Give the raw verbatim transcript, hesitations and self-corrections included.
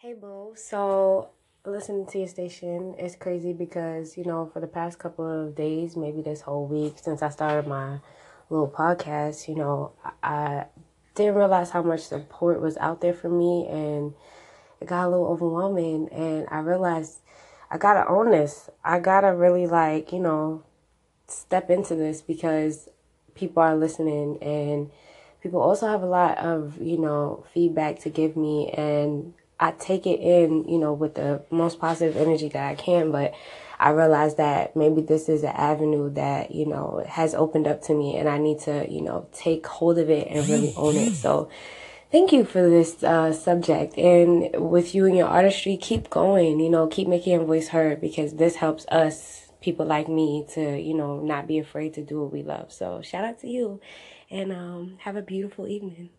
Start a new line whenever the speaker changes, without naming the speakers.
Hey Boo, so listening to your station is crazy because, you know, for the past couple of days, maybe this whole week since I started my little podcast, you know, I I didn't realize how much support was out there for me, and it got a little overwhelming, and I realized I gotta own this. I gotta really, like, you know, step into this because people are listening, and people also have a lot of, you know, feedback to give me, and I take it in, you know, with the most positive energy that I can, but I realize that maybe this is an avenue that, you know, has opened up to me, and I need to, you know, take hold of it and really own it. So thank you for this uh, subject. And with you and your artistry, keep going, you know, keep making your voice heard, because this helps us, people like me, to, you know, not be afraid to do what we love. So shout out to you, and um, have a beautiful evening.